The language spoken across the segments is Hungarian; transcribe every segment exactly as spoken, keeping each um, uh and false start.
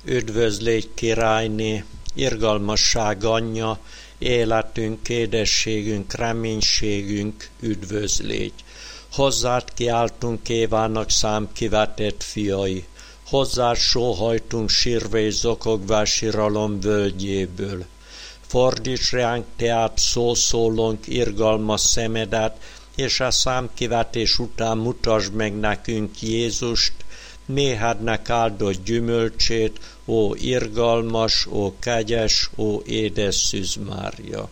Üdvözlégy királyné, irgalmasság anyja, életünk, édességünk, reménységünk, üdvözlégy. Hozzád kiáltunk Évának számkivetett fiai, hozzád sóhajtunk sírva és zokogva síralom völgyéből. Fordíts ránk teát szószólónk irgalmas szemedet, és a számkivetés után mutasd meg nekünk Jézust, méhednek áldott gyümölcsét, ó irgalmas, ó kegyes, ó édes Szűz Mária.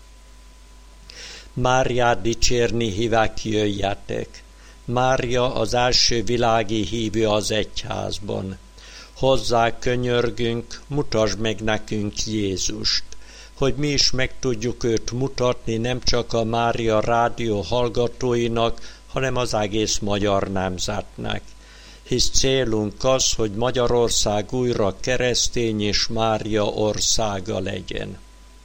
Máriát dicsérni hívek, jöjjetek! Mária az első világi hívő az egyházban. Hozzá könyörgünk, mutasd meg nekünk Jézust, hogy mi is meg tudjuk őt mutatni nem csak a Mária rádió hallgatóinak, hanem az egész magyar nemzetnek. Hisz célunk az, hogy Magyarország újra keresztény és Mária országa legyen.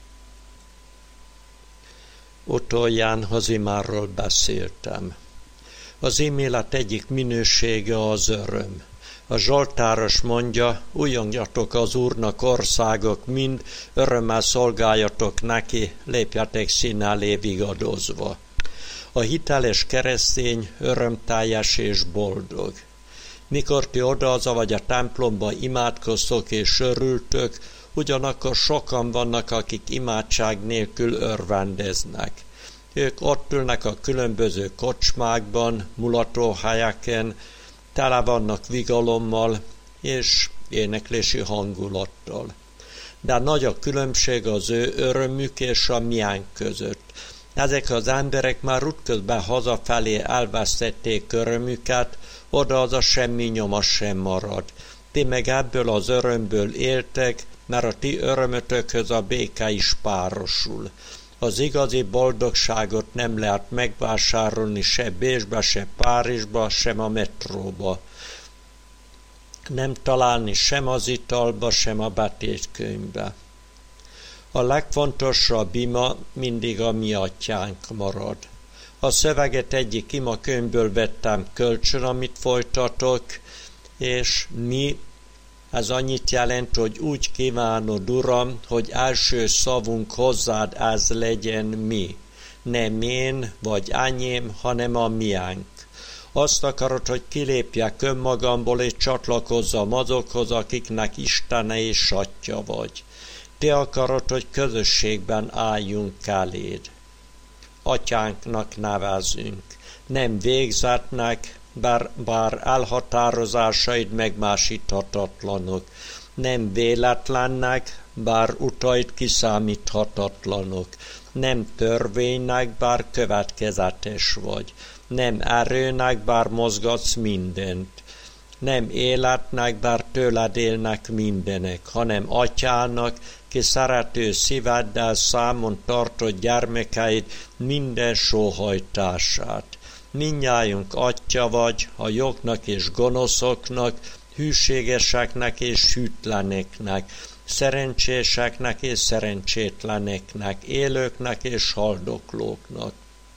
Utolján az imáról beszéltem. Az ímélet egyik minősége az öröm. A Zsoltáros mondja, ujjongjatok az Úrnak országok mind, örömmel szolgáljatok neki, lépjetek szín elé vigadozva. A hiteles keresztény örömteljes és boldog. Mikor ti odahaza vagy a templomba imádkoztok és örültök, ugyanakkor sokan vannak, akik imádság nélkül örvendeznek. Ők ott ülnek a különböző kocsmákban, mulatóhelyeken, tele vannak vigalommal és éneklési hangulattal. De nagy a különbség az ő örömük és a miánk között. Ezek az emberek már útközben hazafelé elvesztették örömüket, odahaza semmi nyoma sem marad. Ti meg ebből az örömből éltek, mert a ti örömötökhöz a béke is párosul. Az igazi boldogságot nem lehet megvásárolni se Bécsbe, se Párizsba, sem a metróba. Nem találni sem az italba, sem a betétkönyvbe. A legfontosabb ima mindig a mi atyánk marad. A szöveget egyik imakönyvből vettem kölcsön, amit folytatok, és mi, ez annyit jelent, hogy úgy kívánod, Uram, hogy első szavunk hozzád ez legyen mi. Nem én vagy enyém, hanem a miánk. Azt akarod, hogy kilépjek önmagamból, és csatlakozzam azokhoz, akiknek Istene és Atya vagy. Te akarod, hogy közösségben álljunk eléd. Atyánknak nevezünk, nem végzetnek, bár, bár elhatározásaid megmásíthatatlanok, nem véletlennek, bár utaid kiszámíthatatlanok, nem törvénynek, bár következetes vagy, nem erőnek, bár mozgatsz mindent, nem életnek, bár tőled élnek mindenek, hanem atyának, ki szerető szíveddel számon tartott gyermekeid minden sóhajtását. Mindnyájunk atya vagy, a jóknak és gonoszoknak, hűségeseknek és hűtleneknek, szerencséseknek és szerencsétleneknek, élőknek és haldoklóknak.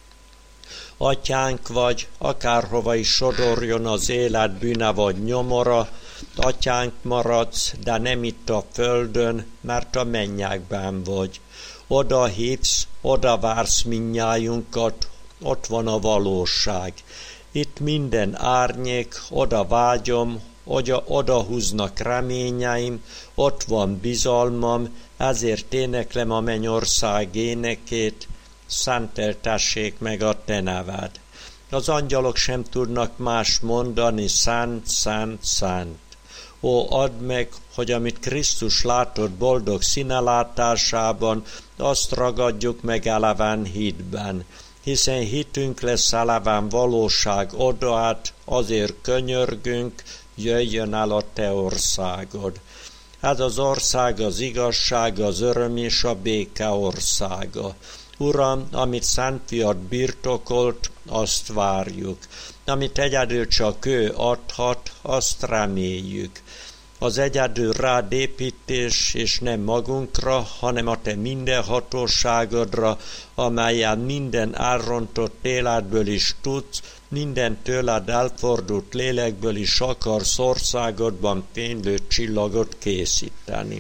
Atyánk vagy, akárhova is sodorjon az élet bűne vagy nyomora, atyánk maradsz, de nem itt a földön, mert a mennyekben vagy. Oda hívsz, oda vársz mindnyájunkat, ott van a valóság. Itt minden árnyék, oda vágyom, oda, oda húznak reményeim, ott van bizalmam, ezért éneklem a mennyország énekét, szenteltessék meg a te neved. Az angyalok sem tudnak más mondani, szent, szent, szent. Ó, add meg, hogy amit Krisztus látott boldog színelátásában, azt ragadjuk meg eleven hitben, hiszen hitünk lesz eleven valóság odaát, azért könyörgünk, jöjjön el a te országod. Ez az ország az igazság, az öröm és a béke országa. Uram, amit Szent Fiad birtokolt, azt várjuk. Amit egyedül csak ő adhat, azt reméljük. az egyedül rád építés, és nem magunkra, hanem a te minden hatóságodra, amelyen minden elrontott életből is tudsz, minden tőled elfordult lélekből is akarsz országodban fénylő csillagot készíteni.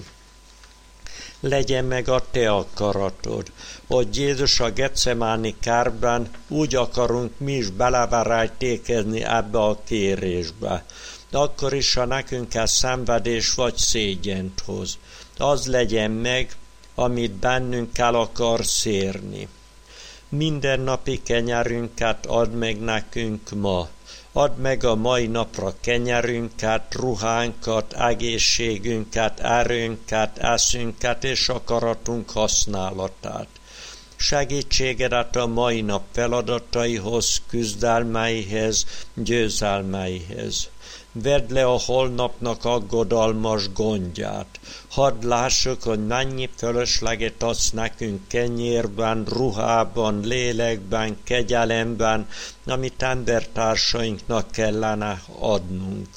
Legyen meg a te akaratod, hogy Jézus a Getsemáni kertben, úgy akarunk mi is beleverejtékezni ebbe a kérésbe. De akkor is, ha nekünk ez szenvedés vagy szégyent hoz. Az legyen meg, amit bennünk el akarsz érni. Minden napi kenyerünket add meg nekünk ma. Add meg a mai napra kenyerünket, ruhánkat, egészségünket, erőnket, eszünket és akaratunk használatát. Segítségedet a mai nap feladataihoz, küzdelmeihez, győzelmeihez. Vedd le a holnapnak aggodalmas gondját. Hadd lássuk, hogy mennyi fölösleget adsz nekünk kenyérben, ruhában, lélekben, kegyelemben, amit embertársainknak kellene adnunk.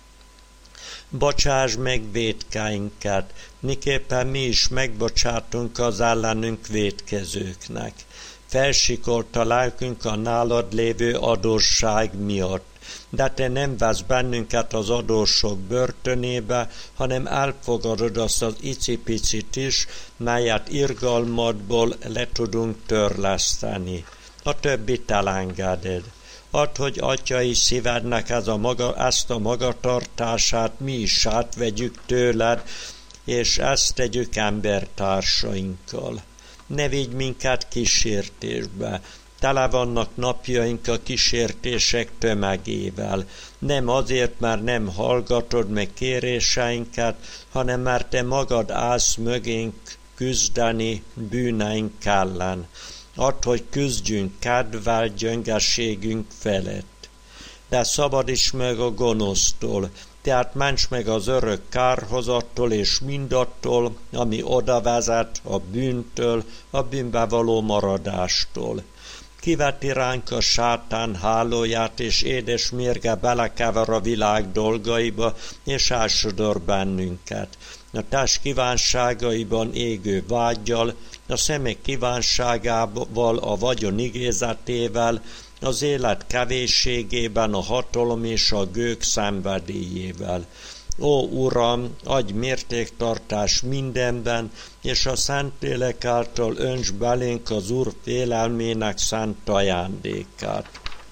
Bocsáss meg vétkeinket, miképpen mi is megbocsátunk az ellenünk vétkezőknek. Felsikolt a lelkünk a nálad lévő adósság miatt. De te nem vesz bennünket az adósok börtönébe, hanem elfogadod azt az icipicit is, melyet irgalmadból le tudunk törleszteni. A többit elengeded. Add, hogy atyai szívednek ez a maga, ezt a magatartását mi is átvegyük tőled, és ezt tegyük embertársainkkal. Ne vigy minket kísértésbe. Tele vannak napjaink a kísértések tömegével. Nem azért, mert nem hallgatod meg kéréseinket, hanem mert te magad állsz mögénk küzdeni bűneink ellen. Add, hogy küzdjünk kedvel gyöngességünk felett. De szabadíts meg a gonosztól, tehát ments meg az örök kárhozattól és mindattól, ami oda vezet a bűntől, a bűnbe való maradástól. Kiveti ránk a sátán hálóját, és édes mérge belekever a világ dolgaiba, és elsodor bennünket. A test kívánságaiban égő vággyal, a szemek kívánságával, a vagyon igézetével, az élet kevésségében, a hatalom és a gőg szenvedélyével. Ó, Uram, adj mértéktartás mindenben, és a Szentlélek által önts belénk az Úr félelmének szent ajándékát.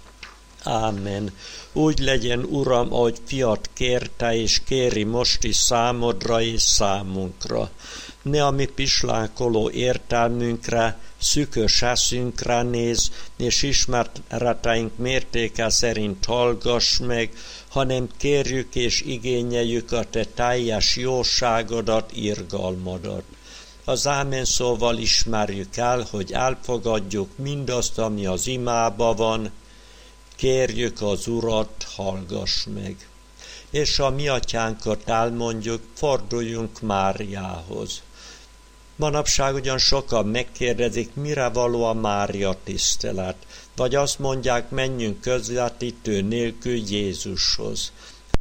Ámen. Úgy legyen, Uram, ahogy fiat kérte, és kéri most is számodra és számunkra. Ne a mi pislákoló értelmünkre, szükös eszünkre néz, és ismereteink mértéke szerint hallgass meg, hanem kérjük és igényeljük a te teljes jóságodat, irgalmadat. Az ámen szóval ismerjük el, hogy elfogadjuk mindazt, ami az imába van, kérjük az Urat, hallgass meg. És a mi atyánkat elmondjuk, forduljunk Máriához. Manapság ugyan sokan megkérdezik, mire való a Mária tisztelet, vagy azt mondják, menjünk közvetítő nélkül Jézushoz.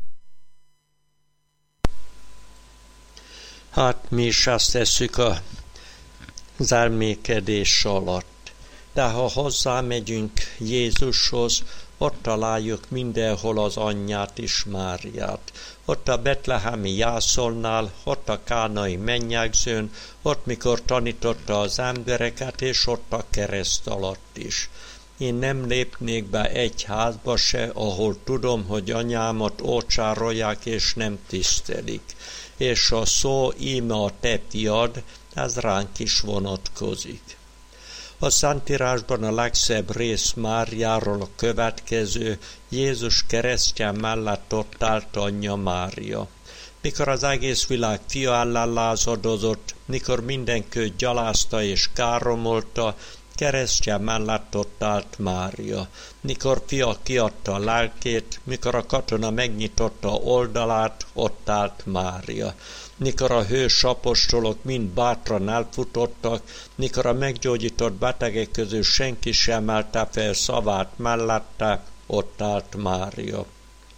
Hát mi is azt tesszük az elmékedés alatt. De ha hozzámegyünk Jézushoz, ott találjuk mindenhol az anyját is, Máriát. Ott a betlehemi jászolnál, ott a kánai mennyegzőn, ott mikor tanította az embereket, és ott a kereszt alatt is. Én nem lépnék be egy házba se, ahol tudom, hogy anyámat ócsárolják és nem tisztelik. És a szó íme a te fiad, ez ránk is vonatkozik. A Szentírásban a legszebb rész Máriáról a következő, Jézus keresztje mellett ott állt anyja Mária. Mikor az egész világ fia ellen lázadozott, mikor mindenki gyalázta és káromolta, keresztje mellett ott állt Mária. Mikor fia kiadta a lelkét, mikor a katona megnyitotta oldalát, ott állt Mária. Mikor a hős apostolok mind bátran elfutottak, mikor a meggyógyított betegek közül senki sem emelte fel szavát mellette, ott állt Mária.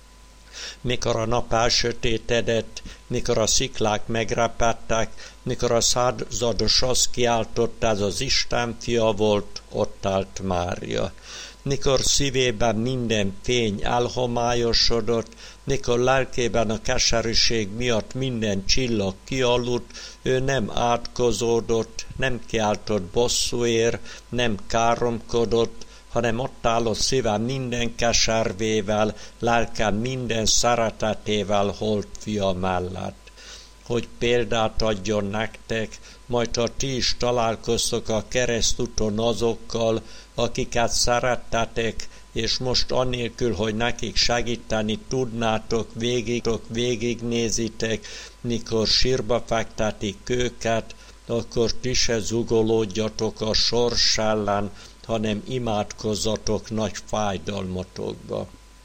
Mikor a nap elsötétedett, mikor a sziklák megrepedtek, mikor a százados azt kiáltott, ez az Isten fia volt, ott állt Mária. Mikor szívében minden fény elhomályosodott, mikor lelkében a keserűség miatt minden csillag kialudt, ő nem átkozódott, nem kiáltott bosszúért, nem káromkodott, hanem ott állott szíve minden keservével, lelke minden szeretetével holt fia mellett. Hogy példát adjon nektek, majd ha ti is találkoztok a keresztúton azokkal, akiket szerettetek, és most annélkül, hogy nekik segíteni tudnátok, végigtok, végignézitek, mikor sírba fektetik őket, akkor ti se zugolódjatok a sors ellen, hanem imádkozzatok nagy fájdalmatokba.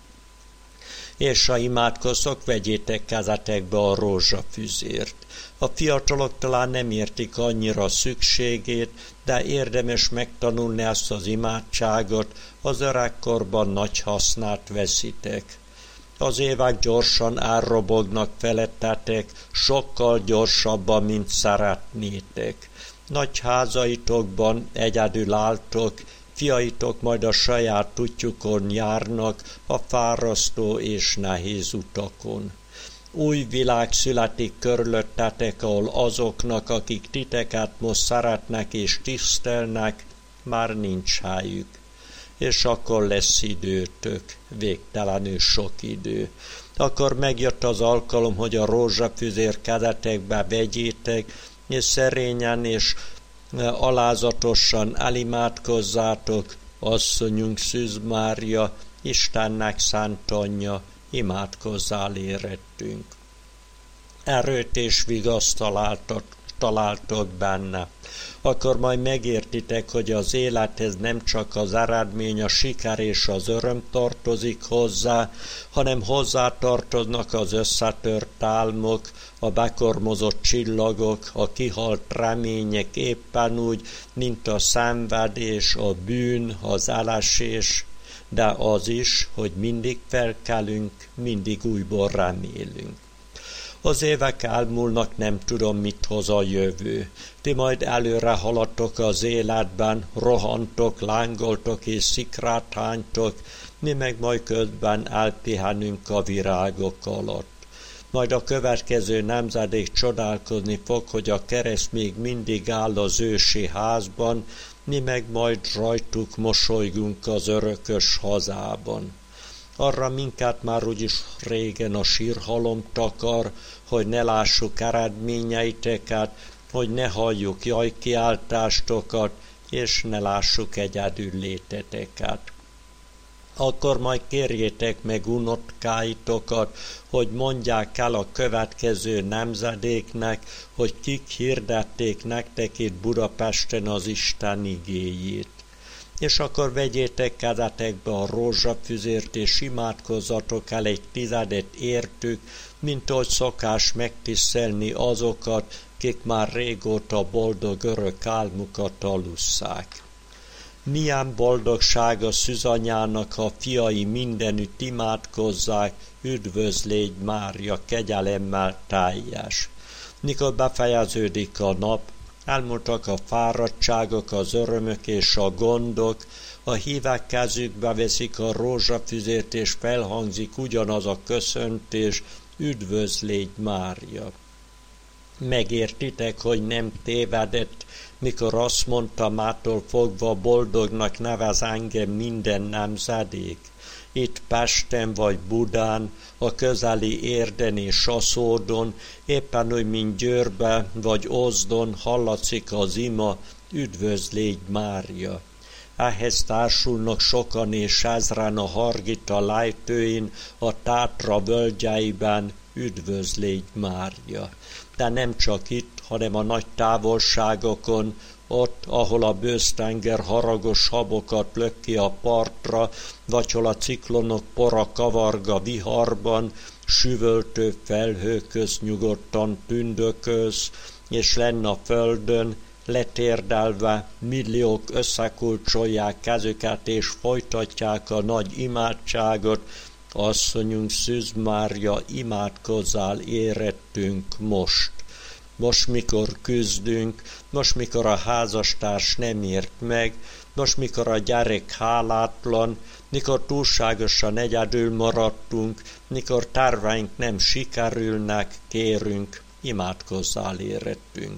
És ha imádkoztok, vegyétek kezetekbe a rózsafüzért. A fiatalok talán nem értik annyira szükségét, de érdemes megtanulni ezt az imádságot, az öregkorban nagy hasznát veszitek. Az évek gyorsan elrobognak felettetek, sokkal gyorsabban, mint szeretnétek. Nagy házaitokban egyedül álltok, fiaitok majd a saját útjukon járnak, a fárasztó és nehéz utakon. Új világ születik körülöttetek, ahol azoknak, akik titeket most szeretnek és tisztelnek, már nincs helyük. És akkor lesz időtök, végtelenül sok idő. Akkor megjött az alkalom, hogy a rózsafüzér kezetekbe vegyétek, és szerényen és alázatosan elimádkozzátok, asszonyunk Szűz Mária, Istennek szent anyja, imádkozzál érettünk. Erőt és vigaszt találtok, találtok benne. Akkor majd megértitek, hogy az élethez nem csak az eredmény, a siker és az öröm tartozik hozzá, hanem hozzá tartoznak az összetört álmok, a bekormozott csillagok, a kihalt remények éppen úgy, mint a szenvedés, a bűn, az elesés, de az is, hogy mindig felkelünk, mindig újból remélünk. Az évek elmúlnak, nem tudom, mit hoz a jövő. Ti majd előre haladtok az életben, rohantok, lángoltok és szikrát hánytok, mi meg majd közben elpihenünk a virágok alatt. Majd a következő nemzedék csodálkozni fog, hogy a kereszt még mindig áll az ősi házban, mi meg majd rajtuk mosolygunk az örökös hazában. Arra minket már úgyis régen a sírhalom takar, hogy ne lássuk eredményeiteket, hogy ne halljuk jajkiáltástokat, és ne lássuk egyedül léteteket. Akkor majd kérjétek meg unokkáitokat, hogy mondják el a következő nemzedéknek, hogy kik hirdették nektek itt Budapesten az Isten igéjét. És akkor vegyétek kezetekbe a rózsafüzért, és imádkozzatok el egy tizedet értük, mint ahogy szokás megtisztelni azokat, kik már régóta boldog örök álmukat alusszák. Milyen boldogság a szűzanyának, ha fiai mindenütt imádkozzák, üdvözlégy Mária, kegyelemmel teljes. Mikor befejeződik a nap, elmúltak a fáradtságok, az örömök és a gondok, a hívek kezükbe veszik a rózsafüzért, és felhangzik ugyanaz a köszöntés, üdvözlégy Mária. Megértitek, hogy nem tévedett, mikor azt mondta, mától fogva boldognak nevez engem minden nemzedék. Itt Pesten vagy Budán, a közeli Érden és Saszódon, éppen úgy, mint Győrbe vagy Ózdon hallatszik az ima, üdvözlégy Mária. Ehhez társulnak sokan és ezren a Hargita lejtőin, a Tátra völgyeiben, üdvözlégy Mária. De nem csak itt, hanem a nagy távolságokon, ott, ahol a bősztenger haragos habokat lök ki a partra, vagy hol a ciklonok pora kavarga viharban, süvöltő felhőköz nyugodtan tündököz, és lenn a földön, letérdelve milliók összekulcsolják kezüket, és folytatják a nagy imádságot, asszonyunk, Szűz Mária, imádkozzál érettünk most. Most, mikor küzdünk, most, mikor a házastárs nem ért meg, most, mikor a gyerek hálátlan, mikor túlságosan egyedül maradtunk, mikor terveink nem sikerülnek, kérünk, imádkozzál érettünk.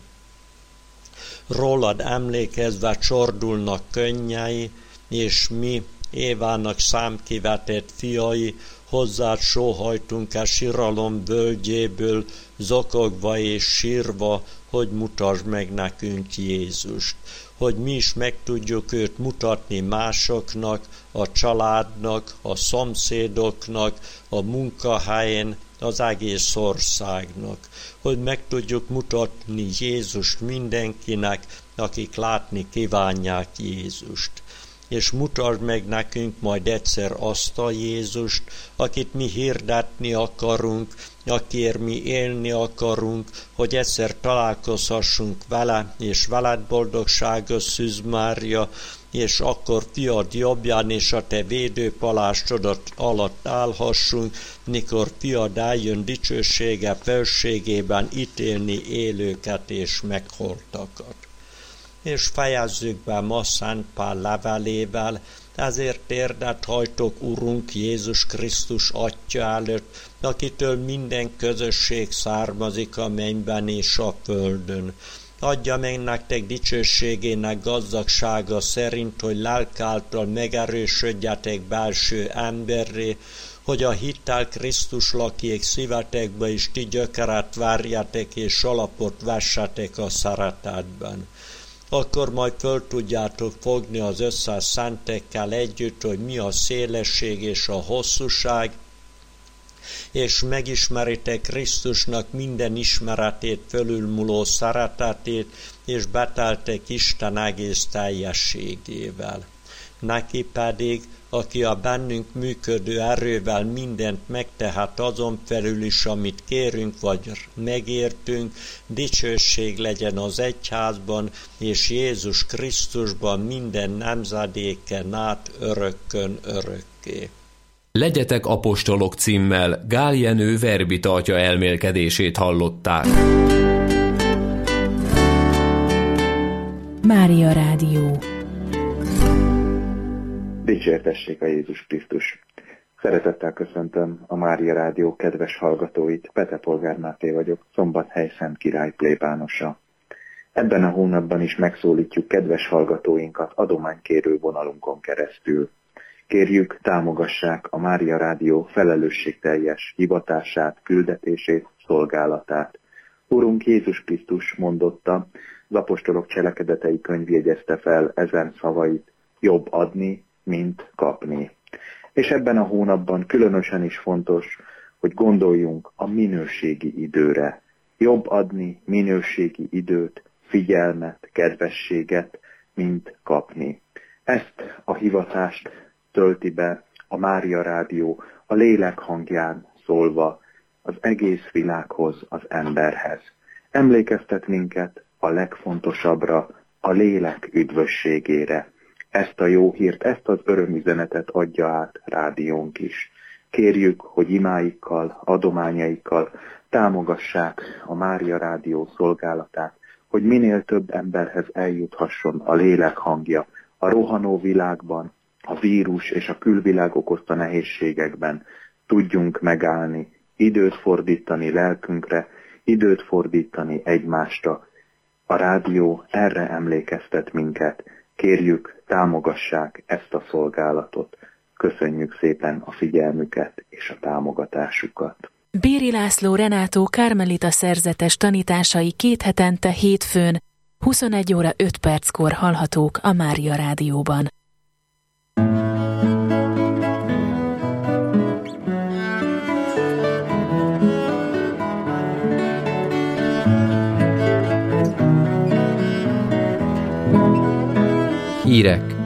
Rólad emlékezve csordulnak könnyei, és mi, Évának számkivetett fiai, hozzád sóhajtunk-e siralom völgyéből, zokogva és sírva, hogy mutasd meg nekünk Jézust, hogy mi is meg tudjuk őt mutatni másoknak, a családnak, a szomszédoknak, a munkahelyen, az egész országnak, hogy meg tudjuk mutatni Jézust mindenkinek, akik látni kívánják Jézust. És mutasd meg nekünk majd egyszer azt a Jézust, akit mi hirdetni akarunk, akiért mi élni akarunk, hogy egyszer találkozhassunk vele, és veled boldogságos Szűz Mária, és akkor fiad jobbján és a te védőpalástod alatt állhassunk, mikor fiad eljön dicsősége felségében ítélni élőket és megholtakat. És fejezzük be ma Szent Pál levelével, ezért térdet hajtok, Urunk Jézus Krisztus Atya előtt, akitől minden közösség származik a mennyben és a földön. Adja meg nektek dicsőségének gazdagsága szerint, hogy lelk által megerősödjetek belső emberré, hogy a hittel Krisztus lakjék szívetekbe, és ti gyökeret várjatok és alapot vessetek a szeretetben. Akkor majd föl tudjátok fogni az összes szentekkel együtt, hogy mi a szélesség és a hosszúság, és megismeritek Krisztusnak minden ismeretét fölülmúló szeretetét, és beteltek Isten egész teljességével. Neki pedig, aki a bennünk működő erővel mindent megtehet azon felül is, amit kérünk vagy megértünk, dicsőség legyen az egyházban és Jézus Krisztusban minden nemzedéken át örökkön örökké. Legyetek apostolok címmel Gál Jenő verbita atya elmélkedését hallották. Mária Rádió. Dicsértessék a Jézus Krisztus! Szeretettel köszöntöm a Mária Rádió kedves hallgatóit, Pete Polgár Máté vagyok, Szombathely Szent Király plébánosa. Ebben a hónapban is megszólítjuk kedves hallgatóinkat adománykérő vonalunkon keresztül. Kérjük, támogassák a Mária Rádió felelősségteljes hivatását, küldetését, szolgálatát. Urunk Jézus Krisztus mondotta, az apostolok cselekedetei könyv jegyezte fel ezen szavait, jobb adni, mint kapni. És ebben a hónapban különösen is fontos, hogy gondoljunk a minőségi időre. Jobb adni minőségi időt, figyelmet, kedvességet, mint kapni. Ezt a hivatást tölti be a Mária Rádió a lélek hangján szólva az egész világhoz, az emberhez. Emlékeztet minket a legfontosabbra, a lélek üdvösségére. Ezt a jó hírt, ezt az örömüzenetet adja át rádiónk is. Kérjük, hogy imáikkal, adományaikkal támogassák a Mária Rádió szolgálatát, hogy minél több emberhez eljuthasson a lélek hangja a rohanó világban, a vírus és a külvilág okozta nehézségekben. Tudjunk megállni, időt fordítani lelkünkre, időt fordítani egymásra. A rádió erre emlékeztet minket. Kérjük, támogassák ezt a szolgálatot. Köszönjük szépen a figyelmüket és a támogatásukat. Béri László Renátó karmelita szerzetes tanításai két hetente hétfőn, huszonegy óra öt perckor hallhatók a Mária Rádióban. Hírek